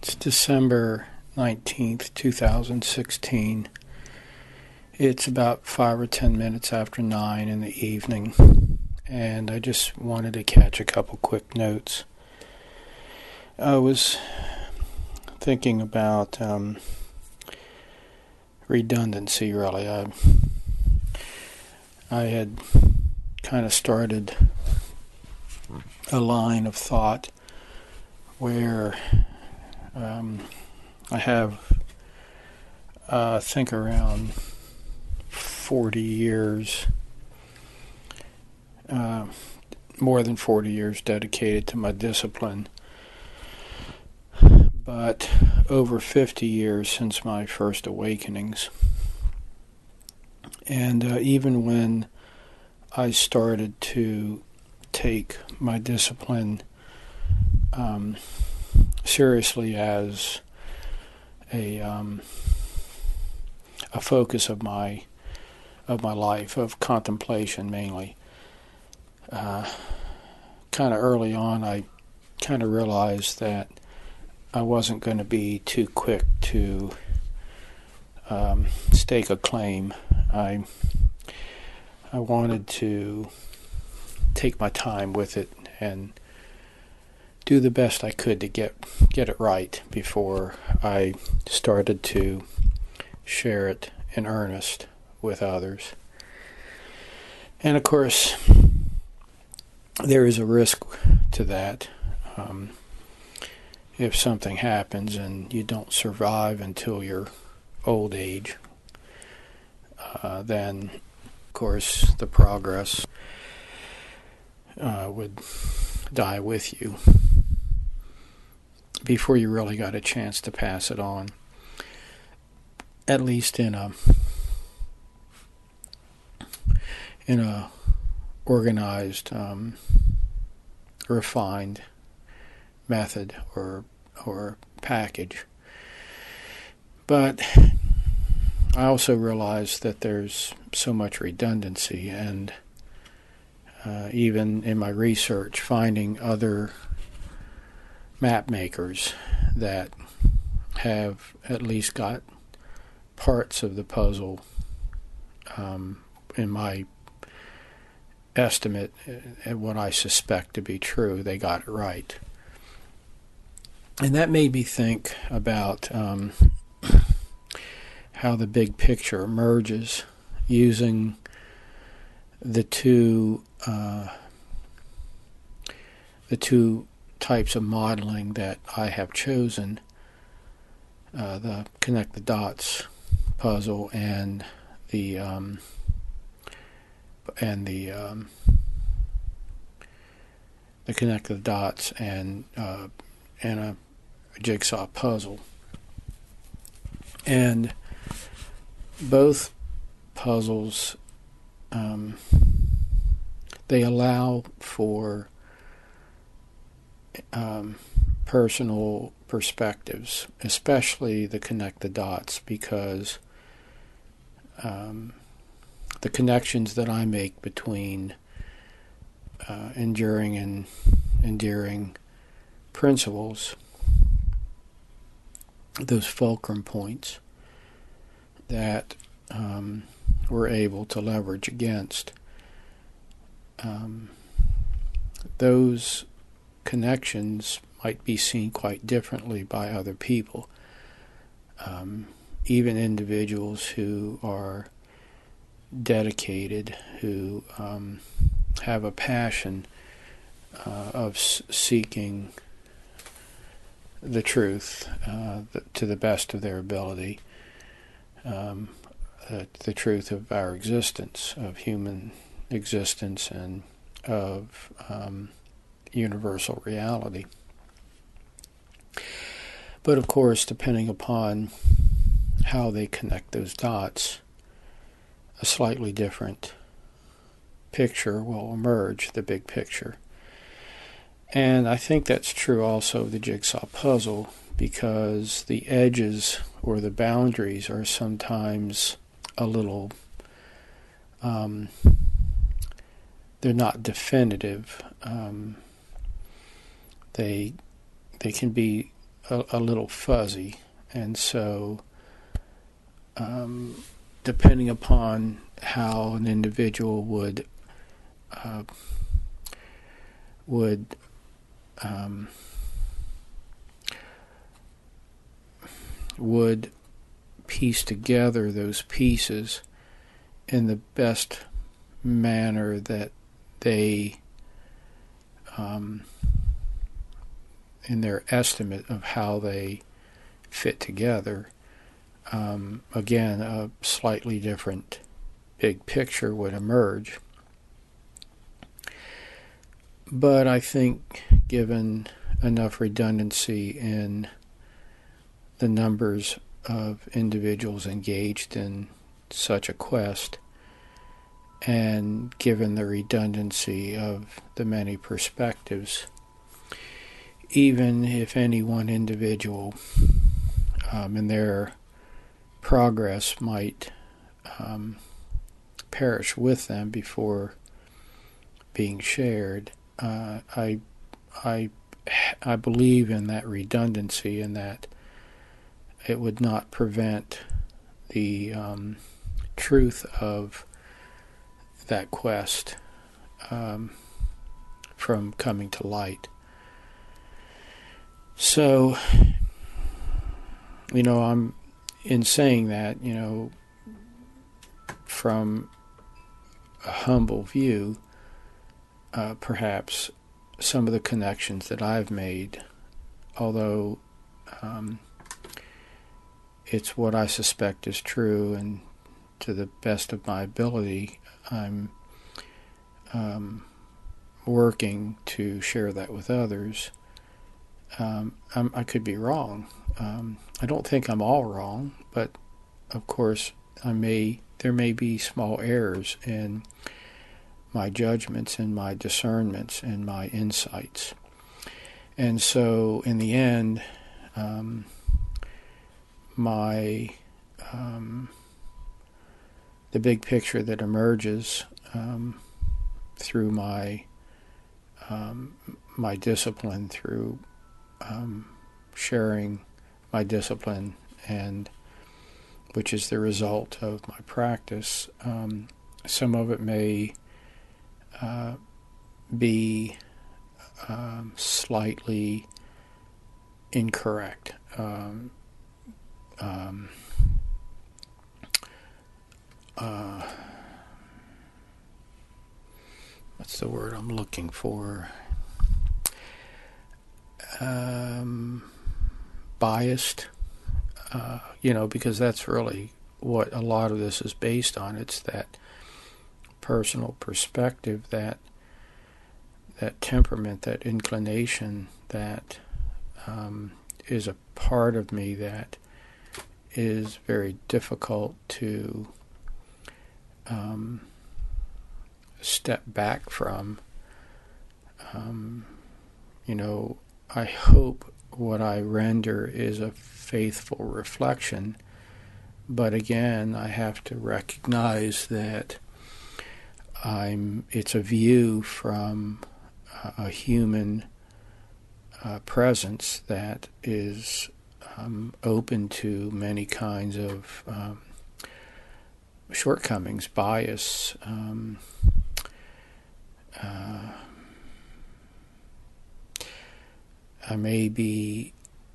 It's December 19th, 2016. It's about 5 or 10 minutes after 9 in the evening, and I just wanted to catch a couple quick notes. I was thinking about redundancy, really. I had kind of started a line of thought where I have, I think, around 40 years, more than 40 years dedicated to my discipline, but over 50 years since my first awakenings. And even when I started to take my discipline seriously as a focus of my life, of contemplation mainly, kind of early on, I kind of realized that I wasn't going to be too quick to stake a claim. I wanted to take my time with it and do the best I could to get it right before I started to share it in earnest with others. And of course, there is a risk to that. If something happens and you don't survive until your old age, then of course the progress would die with you before you really got a chance to pass it on, at least in a organized, refined method or package. But I also realized that there's so much redundancy, and even in my research, finding other map makers that have at least got parts of the puzzle, in my estimate, and what I suspect to be true, they got it right. And that made me think about how the big picture emerges using the two types of modeling that I have chosen, the connect the dots puzzle and the connect the dots and a jigsaw puzzle. And both puzzles, they allow for personal perspectives, especially the connect the dots, because the connections that I make between enduring and endearing principles, those fulcrum points that we're able to leverage against, those connections might be seen quite differently by other people, even individuals who are dedicated, who have a passion of seeking the truth to the best of their ability, the truth of our existence, of human existence, and of universal reality. But of course, depending upon how they connect those dots, a slightly different picture will emerge, the big picture. And I think that's true also of the jigsaw puzzle, because the edges or the boundaries are sometimes a little, they're not definitive. They can be a little fuzzy. And so, depending upon how an individual would piece together those pieces in the best manner that they, in their estimate of how they fit together, again, a slightly different big picture would emerge. But I think given enough redundancy in the numbers of individuals engaged in such a quest, and given the redundancy of the many perspectives, even if any one individual in their progress might perish with them before being shared, I believe in that redundancy, and that it would not prevent the truth of that quest from coming to light. So, I'm in saying that, from a humble view, perhaps some of the connections that I've made, although it's what I suspect is true, and to the best of my ability, I'm working to share that with others. I could be wrong. I don't think I'm all wrong, but of course there may be small errors in my judgments and my discernments and my insights. And so in the end, the big picture that emerges through my discipline, through sharing my discipline, and which is the result of my practice, some of it may be slightly incorrect. What's the word I'm looking for? Biased, because that's really what a lot of this is based on. It's that personal perspective, that temperament, that inclination that is a part of me that is very difficult to step back from. I hope what I render is a faithful reflection, but again, I have to recognize that it's a view from a human presence that is open to many kinds of shortcomings, bias, I may be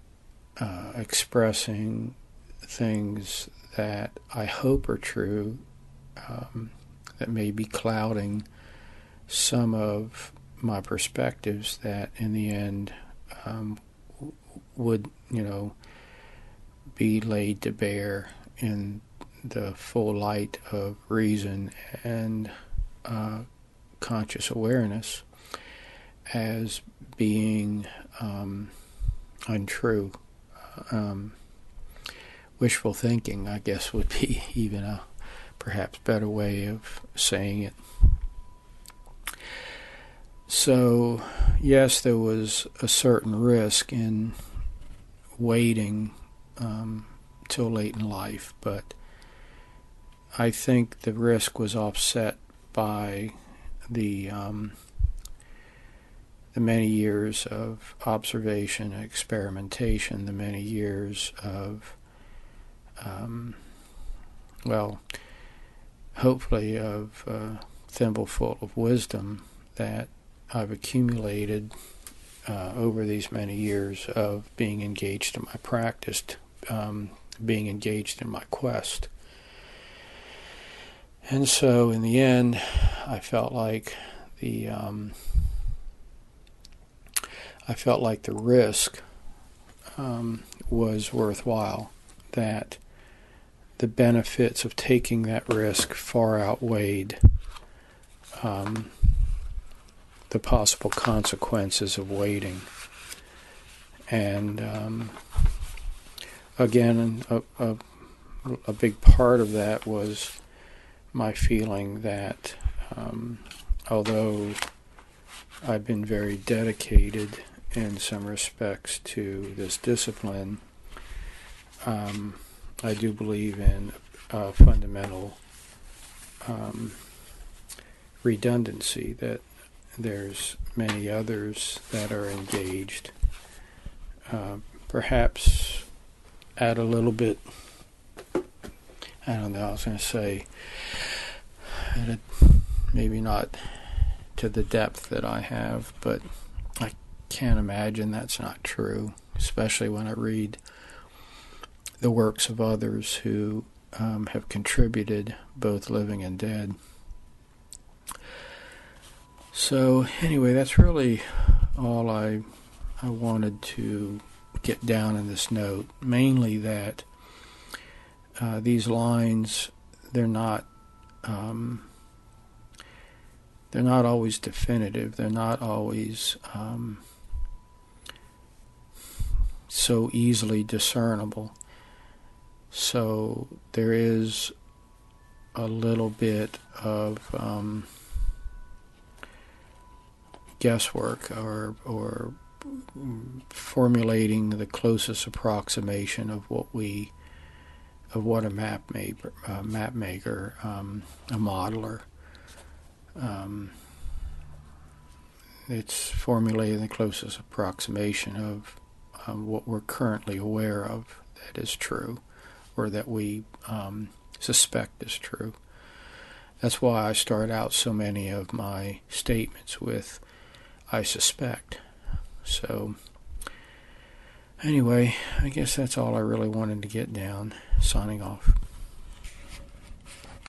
expressing things that I hope are true, that may be clouding some of my perspectives that in the end would, be laid to bear in the full light of reason and conscious awareness as being untrue. Wishful thinking, I guess, would be even a perhaps better way of saying it. So, yes, there was a certain risk in waiting till late in life, but I think the risk was offset by the the many years of observation and experimentation, the many years of, hopefully of a thimbleful of wisdom that I've accumulated over these many years of being engaged in my practice, being engaged in my quest. And so in the end, I felt like the risk was worthwhile, that the benefits of taking that risk far outweighed the possible consequences of waiting. And again, a big part of that was my feeling that although I've been very dedicated in some respects to this discipline, I do believe in fundamental redundancy, that there's many others that are engaged, perhaps at a little bit, I don't know, I was going to say, maybe not to the depth that I have, but I can't imagine that's not true, especially when I read the works of others who have contributed, both living and dead. So anyway, that's really all I wanted to get down in this note. Mainly that these lines, they're not always definitive. They're not always so easily discernible. So there is a little bit of guesswork or formulating the closest approximation of what a map maker, a modeler. It's formulating the closest approximation of what we're currently aware of that is true, or that we suspect is true. That's why I start out so many of my statements with "I suspect." So anyway, I guess that's all I really wanted to get down. Signing off.